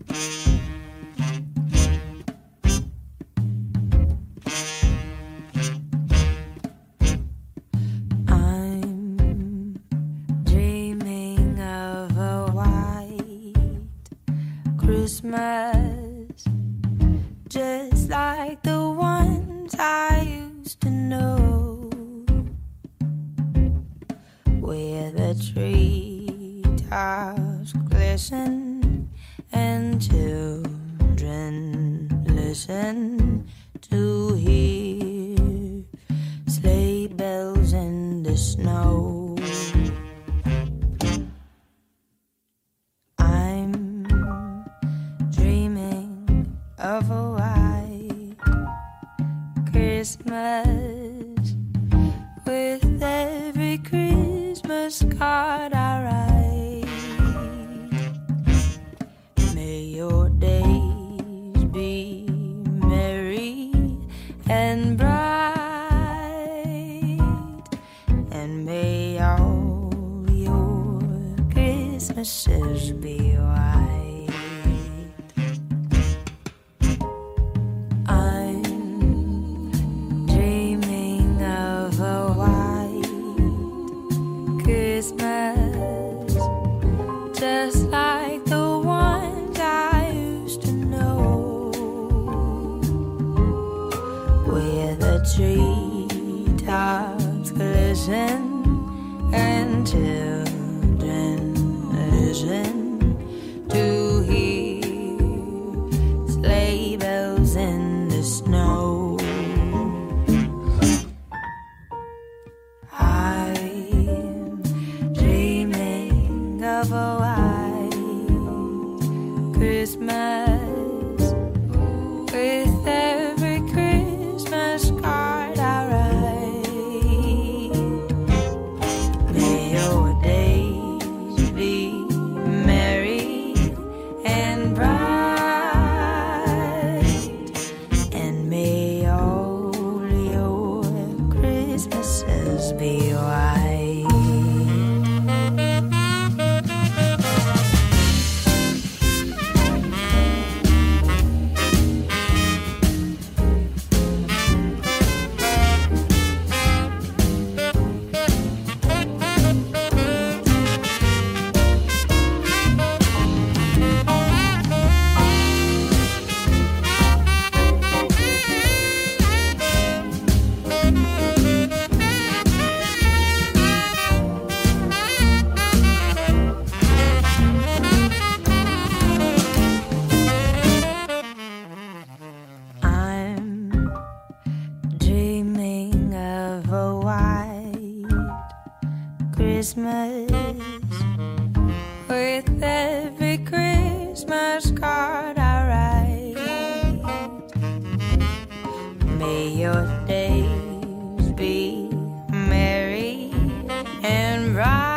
I'm dreaming of a white Christmas, just like the ones I used to know, where the treetops glisten and children listen to hear sleigh bells in the snow. I'm dreaming of a white Christmas, with every Christmas card I write. May your days be merry and bright, and may all your Christmases be white. I'm dreaming of a white Christmas, just like the ones I used to know, where the treetops glisten and children listen to hear sleigh bells in the snow. I'm dreaming of a white Christmas, with every Christmas card I write. May your days be merry and bright, and may all your Christmases be white. I'm dreaming of a white Christmas, with every Christmas card I write. May your days be merry and bright,